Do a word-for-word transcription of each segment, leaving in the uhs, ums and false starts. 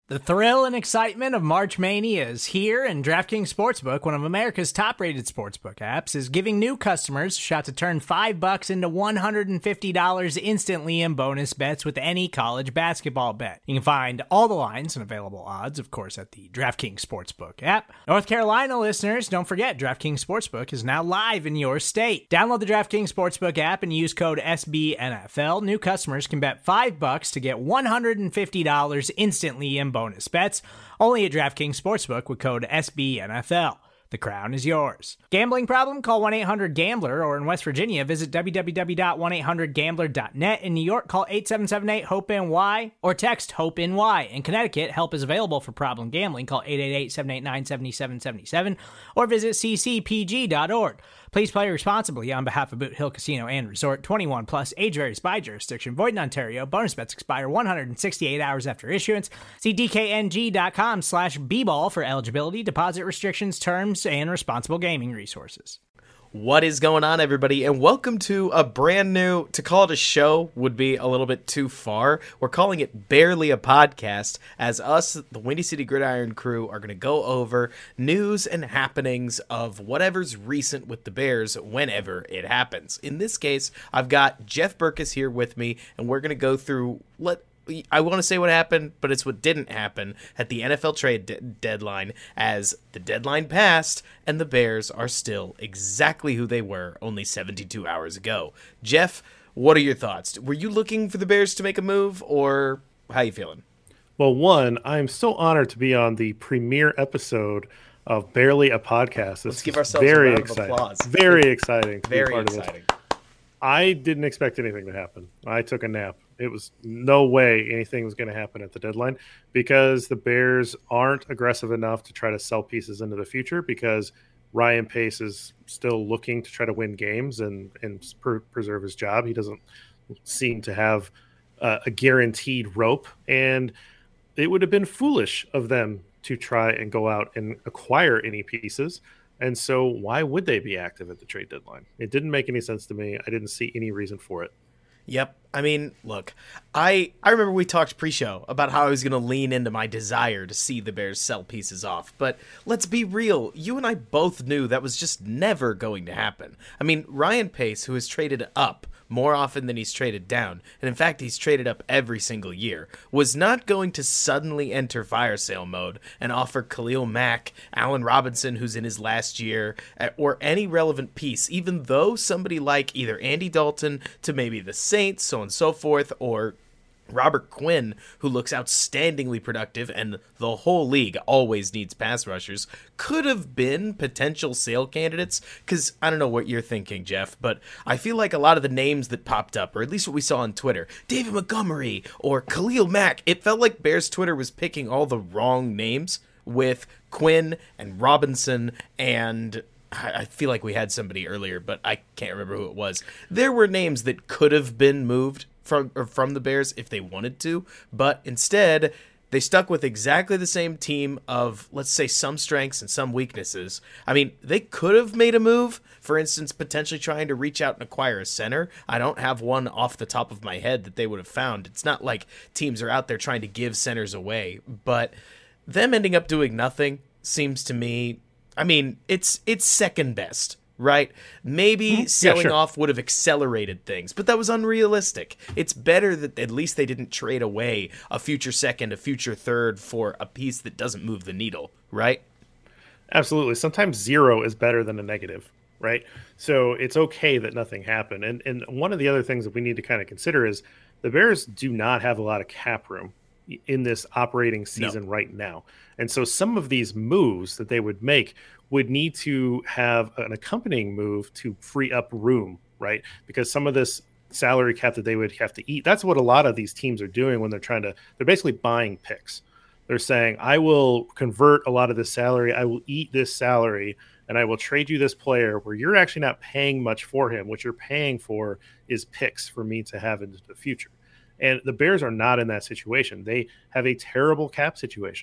The thrill and excitement of March Mania is here, and DraftKings Sportsbook, one of America's top-rated sportsbook apps, is giving new customers a shot to turn five bucks into one hundred fifty dollars instantly in bonus bets with any college basketball bet. You can find all the lines and available odds, of course, at the DraftKings Sportsbook app. North Carolina listeners, don't forget, DraftKings Sportsbook is now live in your state. Download the DraftKings Sportsbook app and use code S B N F L. New customers can bet five bucks to get one hundred fifty dollars instantly in bonus bets, only at DraftKings Sportsbook with code S B N F L. The crown is yours. Gambling problem? Call one eight hundred gambler, or in West Virginia, visit w w w dot one eight hundred gambler dot net. In New York, call eight seven seven eight hope N Y or text HOPE-NY. In Connecticut, help is available for problem gambling. Call eight eight eight, seven eight nine, seven seven seven seven or visit c c p g dot org. Please play responsibly on behalf of Boot Hill Casino and Resort. twenty-one plus, age varies by jurisdiction. Void in Ontario. Bonus bets expire one hundred sixty-eight hours after issuance. See d k n g dot com slash b ball for eligibility, deposit restrictions, terms, and responsible gaming resources. What is going on, everybody, and welcome to a brand new, to call it a show would be a little bit too far. We're calling it barely a podcast, as us, the Windy City Gridiron crew, are going to go over news and happenings of whatever's recent with the Bears whenever it happens. In this case, I've got Jeff Berckes here with me, and we're going to go through, let I want to say what happened, but it's what didn't happen at the N F L trade de- deadline, as the deadline passed and the Bears are still exactly who they were only seventy-two hours ago. Jeff, what are your thoughts? Were you looking for the Bears to make a move, or how you feeling? Well, one, I'm so honored to be on the premiere episode of Barely a Podcast. This Let's give ourselves very a round exciting. of applause. Very exciting. To Very be part exciting. Of this. I didn't expect anything to happen. I took a nap. It was no way anything was going to happen at the deadline, because the Bears aren't aggressive enough to try to sell pieces into the future, because Ryan Pace is still looking to try to win games and, and per- preserve his job. He doesn't seem to have uh, a guaranteed rope, and it would have been foolish of them to try and go out and acquire any pieces. And so why would they be active at the trade deadline? It didn't make any sense to me. I didn't see any reason for it. Yep. I mean, look, I I remember we talked pre-show about how I was going to lean into my desire to see the Bears sell pieces off. But let's be real. You and I both knew that was just never going to happen. I mean, Ryan Pace, who has traded up more often than he's traded down, and in fact he's traded up every single year, was not going to suddenly enter fire sale mode and offer Khalil Mack, Allen Robinson, who's in his last year, or any relevant piece, even though somebody like either Andy Dalton to maybe the Saints, so on and so forth, or Robert Quinn, who looks outstandingly productive, and the whole league always needs pass rushers, could have been potential sale candidates. Because I don't know what you're thinking, Jeff, but I feel like a lot of the names that popped up, or at least what we saw on Twitter, David Montgomery or Khalil Mack, it felt like Bears Twitter was picking all the wrong names with Quinn and Robinson, and I feel like we had somebody earlier, but I can't remember who it was. There were names that could have been moved from or from the Bears if they wanted to, but instead they stuck with exactly the same team of, let's say, some strengths and some weaknesses. I mean, they could have made a move, for instance, potentially trying to reach out and acquire a center. I don't have one off the top of my head that they would have found. It's not like teams are out there trying to give centers away, but them ending up doing nothing seems to me, I mean, it's it's second best. Right? Maybe mm-hmm. selling yeah, sure. off would have accelerated things, but that was unrealistic. It's better that at least they didn't trade away a future second, a future third for a piece that doesn't move the needle, right? Absolutely. Sometimes zero is better than a negative, right? So it's okay that nothing happened. And and one of the other things that we need to kind of consider is the Bears do not have a lot of cap room in this operating season no. right now. And so some of these moves that they would make would need to have an accompanying move to free up room, right? Because some of this salary cap that they would have to eat, that's what a lot of these teams are doing when they're trying to, they're basically buying picks. They're saying, I will convert a lot of this salary, I will eat this salary, and I will trade you this player where you're actually not paying much for him. What you're paying for is picks for me to have into the future. And the Bears are not in that situation. They have a terrible cap situation.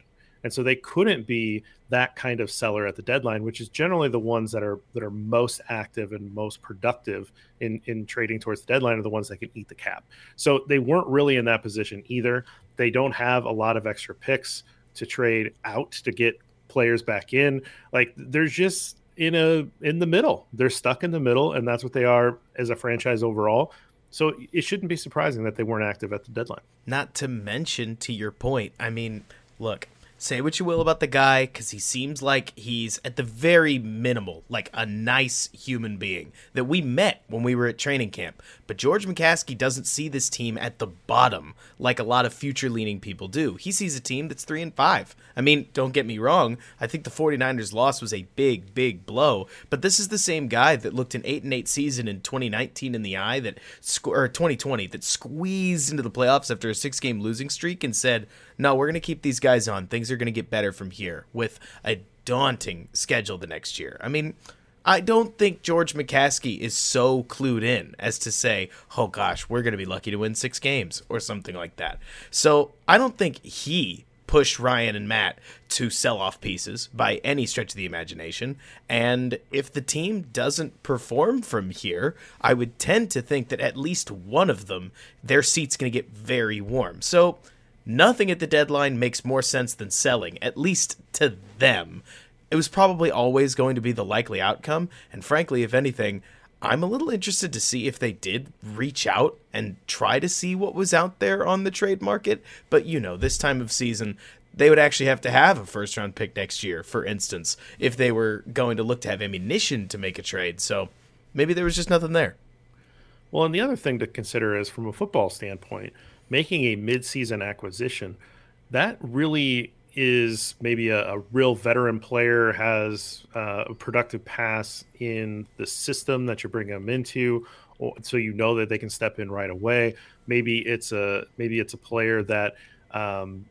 And so they couldn't be that kind of seller at the deadline, which is generally the ones that are that are most active and most productive in, in trading towards the deadline are the ones that can eat the cap. So they weren't really in that position either. They don't have a lot of extra picks to trade out to get players back in. Like they're just in a in the middle. They're stuck in the middle, and that's what they are as a franchise overall. So it shouldn't be surprising that they weren't active at the deadline. Not to mention, to your point, I mean, look, say what you will about the guy, because he seems like he's at the very minimal, like a nice human being that we met when we were at training camp. But George McCaskey doesn't see this team at the bottom like a lot of future-leaning people do. He sees a team that's three and five. I mean, don't get me wrong. I think the 49ers loss was a big, big blow. But this is the same guy that looked an eight and eight season in twenty nineteen in the eye, that or twenty twenty, that squeezed into the playoffs after a six-game losing streak and said, no, we're going to keep these guys on. Things are going to get better from here, with a daunting schedule the next year. I mean, I don't think George McCaskey is so clued in as to say, oh gosh, we're going to be lucky to win six games or something like that. So I don't think he pushed Ryan and Matt to sell off pieces by any stretch of the imagination. And if the team doesn't perform from here, I would tend to think that at least one of them, their seat's going to get very warm. So nothing at the deadline makes more sense than selling, at least to them. It was probably always going to be the likely outcome, and frankly, if anything, I'm a little interested to see if they did reach out and try to see what was out there on the trade market. But, you know, this time of season, they would actually have to have a first-round pick next year, for instance, if they were going to look to have ammunition to make a trade. So maybe there was just nothing there. Well, and the other thing to consider is, from a football standpoint, making a mid-season acquisition, that really is maybe a, a real veteran player, has uh, a productive pass in the system that you're bringing them into, or, so you know that they can step in right away. Maybe it's a maybe it's a player that um,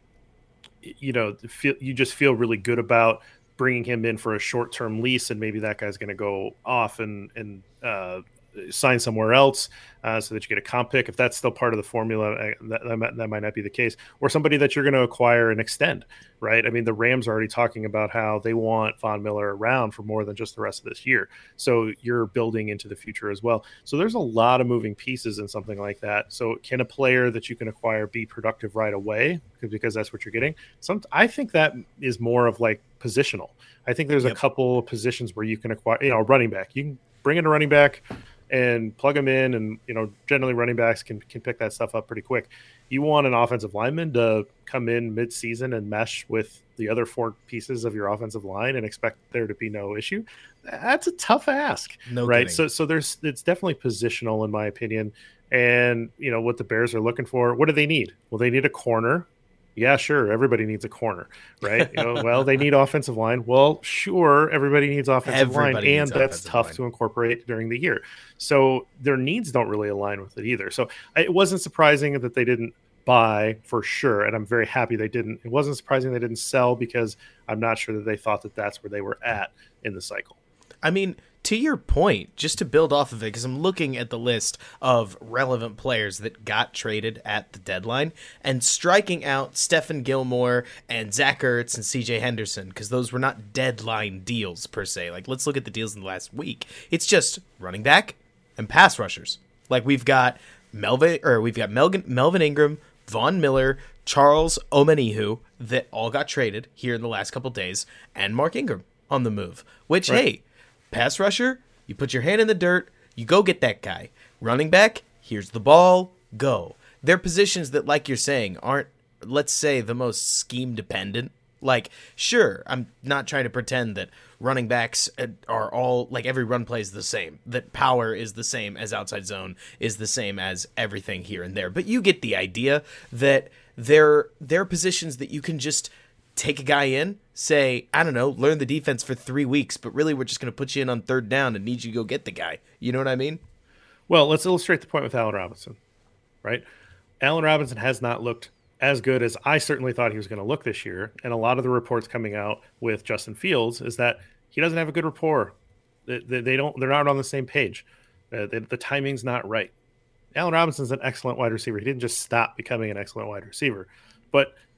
you know feel, you just feel really good about bringing him in for a short-term lease, and maybe that guy's going to go off and and uh, sign somewhere else uh, so that you get a comp pick. If that's still part of the formula, uh, that, that, might, that might not be the case. Or somebody that you're going to acquire and extend, right? I mean, the Rams are already talking about how they want Von Miller around for more than just the rest of this year. So you're building into the future as well. So there's a lot of moving pieces in something like that. So can a player that you can acquire be productive right away? Because that's what you're getting. Some, I think that is more of like positional. I think there's yep. a couple of positions where you can acquire, you know, running back. You can bring in a running back and plug them in, and you know generally running backs can can pick that stuff up pretty quick. You want an offensive lineman to come in mid-season and mesh with the other four pieces of your offensive line and expect there to be no issue. That's a tough ask, no right? kidding. So so there's it's definitely positional in my opinion. And you know what the Bears are looking for. What do they need? Well, they need a corner. Yeah, sure. Everybody needs a corner, right? You know, well, they need offensive line. Well, sure. Everybody needs offensive Everybody line, needs and that's tough line. to incorporate during the year. So their needs don't really align with it either. So it wasn't surprising that they didn't buy for sure, and I'm very happy they didn't. It wasn't surprising they didn't sell, because I'm not sure that they thought that that's where they were at in the cycle. I mean, to your point, just to build off of it, because I'm looking at the list of relevant players that got traded at the deadline, and striking out Stephen Gilmore and Zach Ertz and C J Henderson, because those were not deadline deals per se. Like, let's look at the deals in the last week. It's just running back and pass rushers. Like, we've got Melvin, or we've got Melvin, Melvin Ingram, Von Miller, Charles Omenihu, that all got traded here in the last couple days, and Mark Ingram on the move. Which, right. hey, pass rusher, you put your hand in the dirt, you go get that guy. Running back, here's the ball, go. They're positions that, like you're saying, aren't, let's say, the most scheme dependent. Like, sure, I'm not trying to pretend that running backs are all, like, every run play is the same, that power is the same as outside zone, is the same as everything here and there. But you get the idea that they're, they're positions that you can just take a guy in, say, I don't know, learn the defense for three weeks, but really we're just going to put you in on third down and need you to go get the guy. You know what I mean? Well, let's illustrate the point with Allen Robinson, right? Allen Robinson has not looked as good as I certainly thought he was going to look this year. And a lot of the reports coming out with Justin Fields is that he doesn't have a good rapport. They, they, they don't, they're not on the same page. Uh, they, the timing's not right. Allen Robinson's an excellent wide receiver. He didn't just stop becoming an excellent wide receiver, but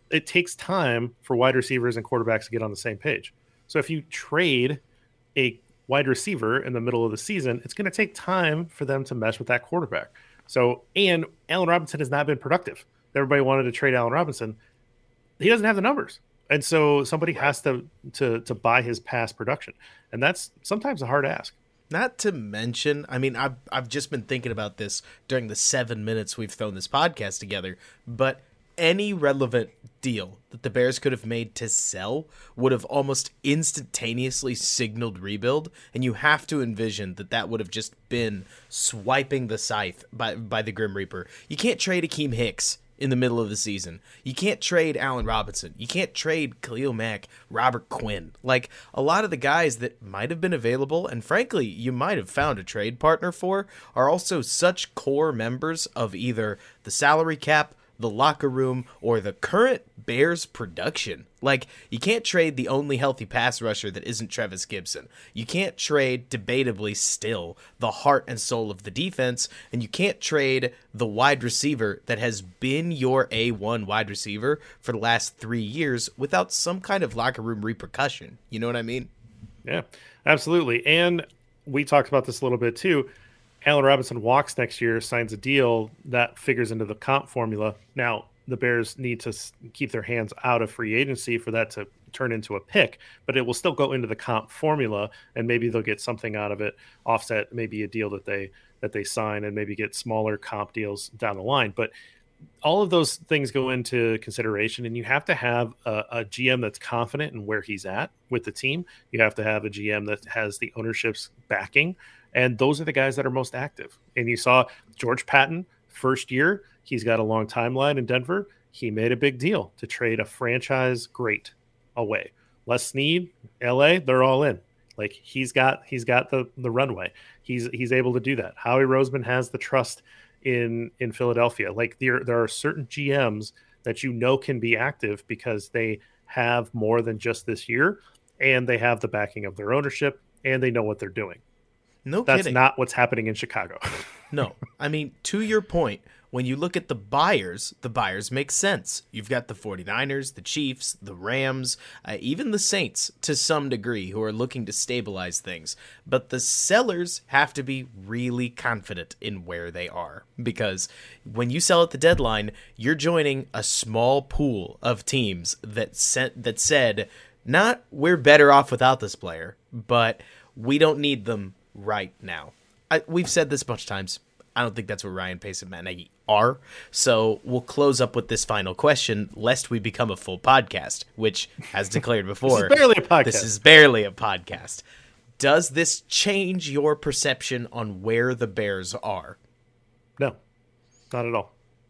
it takes time for wide receivers and quarterbacks to get on the same page. So if you trade a wide receiver in the middle of the season, it's going to take time for them to mesh with that quarterback. So, and Allen Robinson has not been productive. Everybody wanted to trade Allen Robinson. He doesn't have the numbers. And so somebody has to, to, to buy his past production. And that's sometimes a hard ask. Not to mention, I mean, I've, I've just been thinking about this during the seven minutes we've thrown this podcast together, but any relevant deal that the Bears could have made to sell would have almost instantaneously signaled rebuild, and you have to envision that that would have just been swiping the scythe by, by the Grim Reaper. You can't trade Akeem Hicks in the middle of the season. You can't trade Allen Robinson. You can't trade Khalil Mack, Robert Quinn. Like, a lot of the guys that might have been available, and frankly, you might have found a trade partner for, are also such core members of either the salary cap, the locker room, or the current Bears production. Like, you can't trade the only healthy pass rusher that isn't Trevis Gibson. You can't trade, debatably still, the heart and soul of the defense, and you can't trade the wide receiver that has been your A one wide receiver for the last three years without some kind of locker room repercussion. You know what I mean? Yeah, absolutely. And we talked about this a little bit too. Allen Robinson walks next year, signs a deal that figures into the comp formula. Now, the Bears need to keep their hands out of free agency for that to turn into a pick, but it will still go into the comp formula, and maybe they'll get something out of it, offset maybe a deal that they that they sign, and maybe get smaller comp deals down the line. But all of those things go into consideration, and you have to have a, a G M that's confident in where he's at with the team. You have to have a G M that has the ownership's backing. And those are the guys that are most active. And you saw George Patton, first year, he's got a long timeline in Denver. He made a big deal to trade a franchise great away. Les Snead, L A, they're all in. Like, he's got he's got the, the runway. He's he's able to do that. Howie Roseman has the trust in in Philadelphia. Like, there there are certain G Ms that you know can be active because they have more than just this year, and they have the backing of their ownership, and they know what they're doing. No That's kidding. not what's happening in Chicago. No. I mean, to your point, when you look at the buyers, the buyers make sense. You've got the 49ers, the Chiefs, the Rams, uh, even the Saints to some degree who are looking to stabilize things. But the sellers have to be really confident in where they are. Because when you sell at the deadline, you're joining a small pool of teams that sent, that said, not we're better off without this player, but we don't need them right now. I, we've said this a bunch of times. I don't think that's what Ryan Pace and Matt Nagy are. So we'll close up with this final question, lest we become a full podcast, which, as declared before, this is barely a podcast. This is barely a podcast. Does this change your perception on where the Bears are? No, not at all.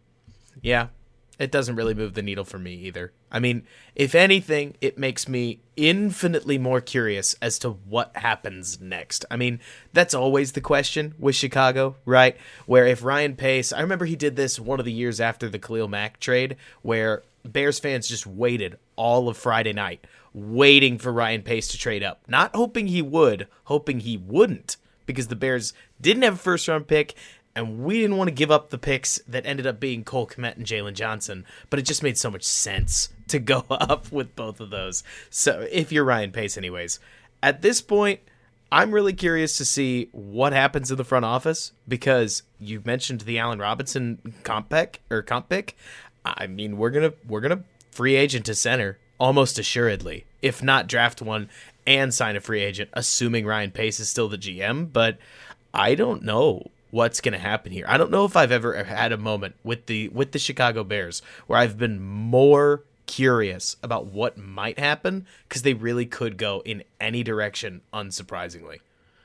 Yeah, it doesn't really move the needle for me either. I mean, if anything, it makes me infinitely more curious as to what happens next. I mean, that's always the question with Chicago, right? Where if Ryan Pace, I remember he did this one of the years after the Khalil Mack trade, where Bears fans just waited all of Friday night, waiting for Ryan Pace to trade up. Not hoping he would, hoping he wouldn't, because the Bears didn't have a first-round pick, and we didn't want to give up the picks that ended up being Cole Kmet and Jalen Johnson, but it just made so much sense to go up with both of those. So if you're Ryan Pace anyways, at this point, I'm really curious to see what happens in the front office, because you mentioned the Allen Robinson comp pick or comp pick. I mean, we're going to, we're going to free agent to center almost assuredly, if not draft one and sign a free agent, assuming Ryan Pace is still the G M, but I don't know what's going to happen here. I don't know if I've ever had a moment with the with the Chicago Bears where I've been more curious about what might happen, because they really could go in any direction, unsurprisingly.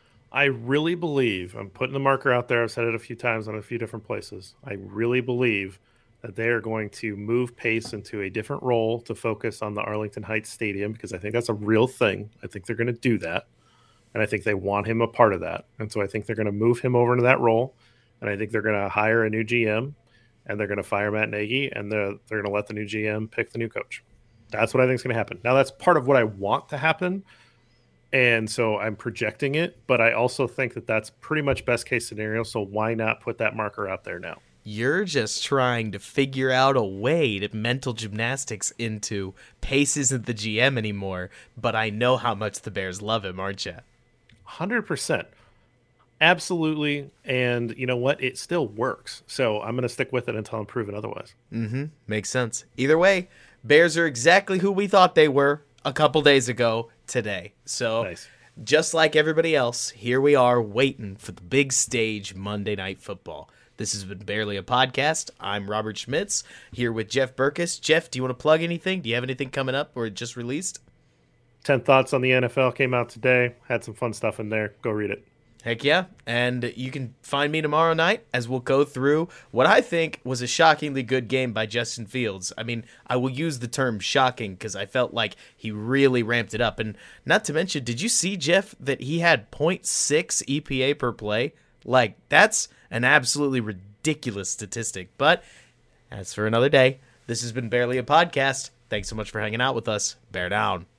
I really believe, I'm putting the marker out there, I've said it a few times on a few different places, I really believe that they are going to move Pace into a different role to focus on the Arlington Heights Stadium, because I think that's a real thing. I think they're going to do that. And I think they want him a part of that. And so I think they're going to move him over into that role. And I think they're going to hire a new G M, and they're going to fire Matt Nagy, and they're, they're going to let the new G M pick the new coach. That's what I think is going to happen. Now, that's part of what I want to happen. And so I'm projecting it, but I also think that that's pretty much best case scenario. So why not put that marker out there now? You're just trying to figure out a way to mental gymnastics into Pace isn't the G M anymore, but I know how much the Bears love him, aren't you? one hundred percent. Absolutely. And you know what? It still works. So I'm going to stick with it until I'm proven otherwise. Mm-hmm. Makes sense. Either way, Bears are exactly who we thought they were a couple days ago today. So Nice. Just like everybody else, here we are waiting for the big stage Monday Night Football. This has been Barely a Podcast. I'm Robert Schmitz, here with Jeff Berkus. Jeff, do you want to plug anything? Do you have anything coming up or just released? ten Thoughts on the N F L came out today. Had some fun stuff in there. Go read it. Heck yeah. And you can find me tomorrow night as we'll go through what I think was a shockingly good game by Justin Fields. I mean, I will use the term shocking because I felt like he really ramped it up. And not to mention, did you see, Jeff, that he had point six E P A per play? Like, that's an absolutely ridiculous statistic. But that's for another day. This has been Barely a Podcast. Thanks so much for hanging out with us. Bear down.